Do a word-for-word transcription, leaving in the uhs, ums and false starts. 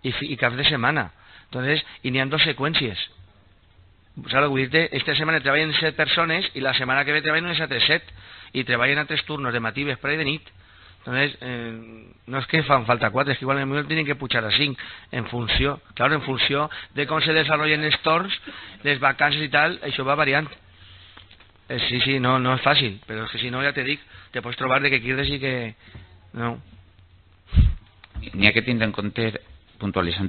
i, i caps de setmana. Entonces, i n'hi ha dos seqüències. Saps? Vull dir-te, esta setmana treballen set persones i la setmana que ve treballen unes altres set i treballen a tres turnos de matí, vespre i de nit. Entonces, eh, no es que fan falta quatre, es que igual en el momento tienen que pujar a cinc en funció, claro, en funció de com se desenvolupen els torns, les vacances i tal, això va variant. Eh, sí, sí, no, no és fàcil, però és que si no, ja te dic, te pots trobar de que quieres i que... no. N'hi ha que tindre en compte, puntualitzant